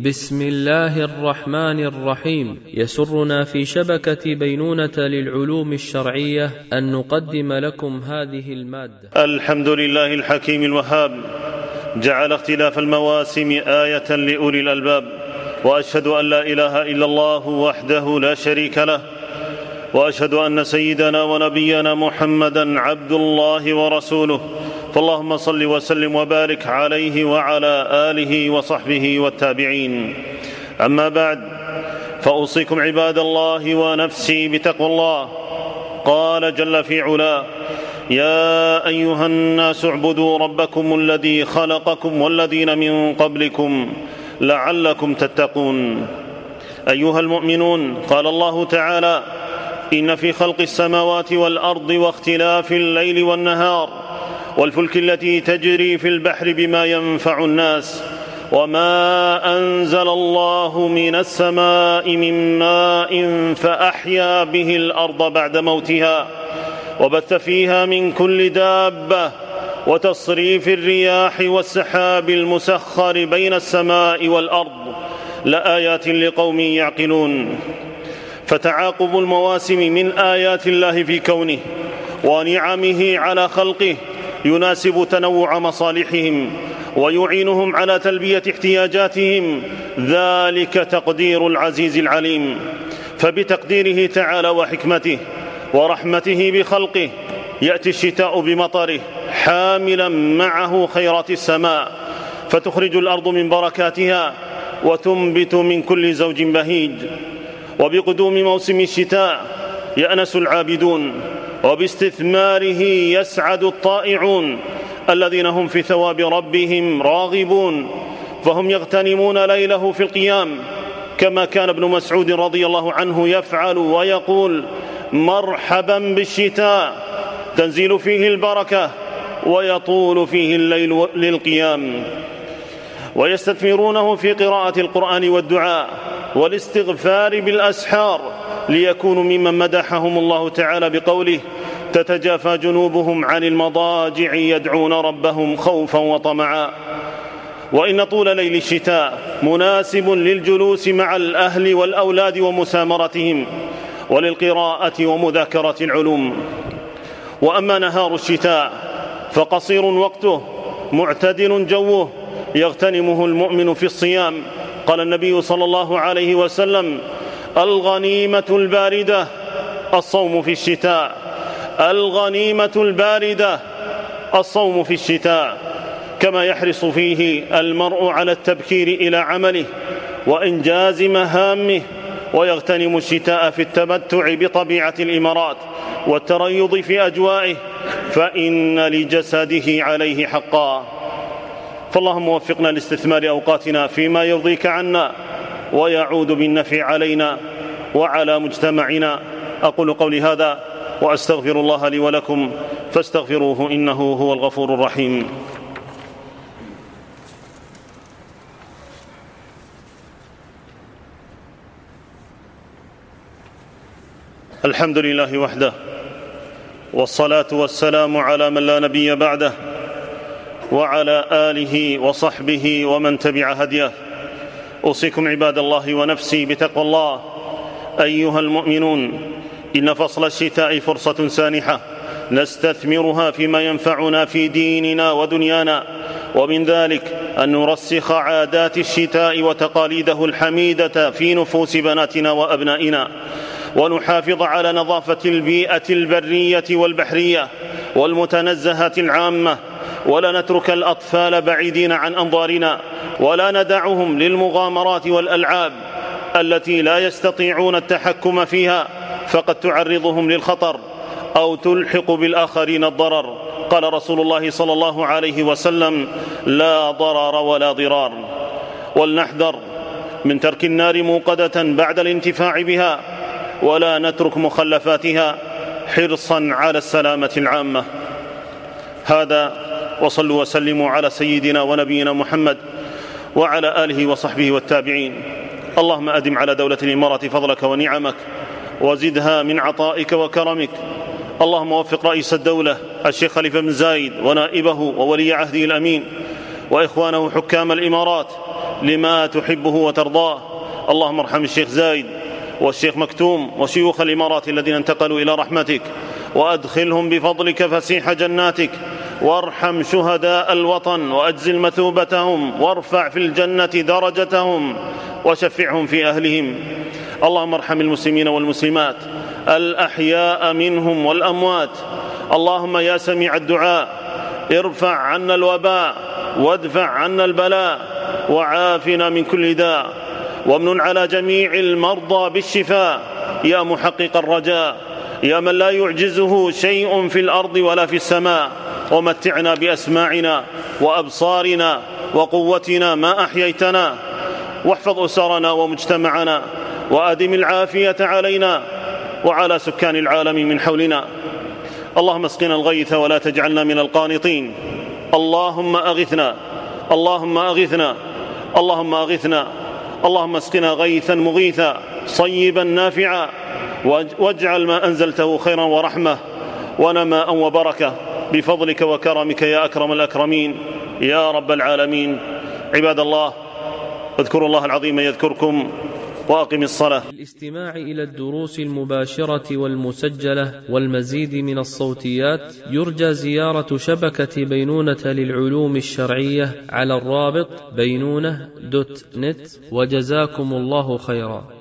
بسم الله الرحمن الرحيم. يسرنا في شبكة بينونة للعلوم الشرعية أن نقدم لكم هذه المادة. الحمد لله الحكيم الوهاب، جعل اختلاف المواسم آية لأولي الألباب، وأشهد أن لا إله إلا الله وحده لا شريك له، وأشهد أن سيدنا ونبينا محمدا عبد الله ورسوله، فاللهم صل وسلم وبارك عليه وعلى آله وصحبه والتابعين. أما بعد، فأوصيكم عباد الله ونفسي بتقوى الله. قال جل في علاه: يا أيها الناس اعبدوا ربكم الذي خلقكم والذين من قبلكم لعلكم تتقون. أيها المؤمنون، قال الله تعالى: إن في خلق السماوات والأرض واختلاف الليل والنهار والفلك التي تجري في البحر بما ينفع الناس وما أنزل الله من السماء من ماء فأحيا به الأرض بعد موتها وبث فيها من كل دابة وتصريف الرياح والسحاب المسخر بين السماء والأرض لآيات لقوم يعقلون. فتعاقب المواسم من آيات الله في كونه ونعمه على خلقه يناسب تنوع مصالحهم ويعينهم على تلبية احتياجاتهم، ذلك تقدير العزيز العليم. فبتقديره تعالى وحكمته ورحمته بخلقه يأتي الشتاء بمطره حاملا معه خيرات السماء، فتخرج الأرض من بركاتها وتنبت من كل زوج بهيج. وبقدوم موسم الشتاء يأنس العابدون، وباستثماره يسعد الطائعون الذين هم في ثواب ربهم راغبون، فهم يغتنمون ليله في القيام، كما كان ابن مسعود رضي الله عنه يفعل ويقول: مرحبا بالشتاء، تنزل فيه البركة ويطول فيه الليل للقيام. ويستثمرونه في قراءة القرآن والدعاء والاستغفار بالأسحار، ليكونوا ممن مدحهم الله تعالى بقوله: تتجافى جنوبهم عن المضاجع يدعون ربهم خوفا وطمعا. وإن طول ليل الشتاء مناسب للجلوس مع الأهل والأولاد ومسامرتهم، وللقراءة ومذاكرة العلوم. وأما نهار الشتاء فقصير وقته معتدل جوه، يغتنمه المؤمن في الصيام. قال النبي صلى الله عليه وسلم: الغنيمة الباردة الصوم في الشتاء، الغنيمة الباردة الصوم في الشتاء. كما يحرص فيه المرء على التبكير إلى عمله وإنجاز مهامه، ويغتنم الشتاء في التمتع بطبيعة الإمارات والتريض في أجوائه، فإن لجسده عليه حقا. فاللهم وفقنا لاستثمار أوقاتنا فيما يرضيك عنا ويعود بالنفع علينا وعلى مجتمعنا. أقول قولي هذا وأستغفر الله لي ولكم، فاستغفروه إنه هو الغفور الرحيم. الحمد لله وحده، والصلاة والسلام على من لا نبي بعده، وعلى آله وصحبه ومن تبع هديه. أوصيكم عباد الله ونفسي بتقوى الله. أيها المؤمنون، إن فصل الشتاء فرصة سانحة نستثمرها فيما ينفعنا في ديننا ودنيانا، ومن ذلك أن نرسخ عادات الشتاء وتقاليده الحميدة في نفوس بناتنا وأبنائنا، ونحافظ على نظافة البيئة البرية والبحرية والمتنزهة العامة، ولا نترك الأطفال بعيدين عن أنظارنا، ولا ندعهم للمغامرات والألعاب التي لا يستطيعون التحكم فيها، فقد تعرضهم للخطر أو تلحق بالآخرين الضرر. قال رسول الله صلى الله عليه وسلم: لا ضرر ولا ضرار. ولنحذر من ترك النار موقدة بعد الانتفاع بها، ولا نترك مخلفاتها حرصا على السلامة العامة. هذا، وصلوا وسلموا على سيدنا ونبينا محمد وعلى آله وصحبه والتابعين. اللهم أدم على دولة الإمارات فضلك ونعمك، وزدها من عطائك وكرمك. اللهم وفق رئيس الدولة الشيخ خليفة بن زايد ونائبه وولي عهده الأمين وإخوانه حكام الإمارات لما تحبه وترضاه. اللهم ارحم الشيخ زايد والشيخ مكتوم وشيوخ الإمارات الذين انتقلوا إلى رحمتك، وأدخلهم بفضلك فسيح جناتك، وارحم شهداء الوطن وأجزل مثوبتهم، وارفع في الجنة درجتهم، وشفعهم في أهلهم. اللهم ارحم المسلمين والمسلمات الأحياء منهم والأموات. اللهم يا سميع الدعاء ارفع عنا الوباء، وادفع عنا البلاء، وعافنا من كل داء، وامنن على جميع المرضى بالشفاء يا محقق الرجاء، يا من لا يعجزه شيء في الأرض ولا في السماء. ومتعنا بأسماعنا وأبصارنا وقوتنا ما أحييتنا، واحفظ أسرنا ومجتمعنا، وأدم العافية علينا وعلى سكان العالم من حولنا. اللهم اسقنا الغيث ولا تجعلنا من القانطين. اللهم أغثنا، اللهم أغثنا، اللهم أغثنا. اللهم اسقنا غيثا مغيثا صيبا نافعا، واجعل ما أنزلته خيرا ورحمة ونماء وبركة بفضلك وكرمك يا أكرم الأكرمين يا رب العالمين. عباد الله، اذكروا الله العظيم يذكركم، وأقم الصلاة. للاستماع إلى الدروس المباشرة والمسجلة والمزيد من الصوتيات يرجى زيارة شبكة بينونة للعلوم الشرعية على الرابط بينونة.net. وجزاكم الله خيرا.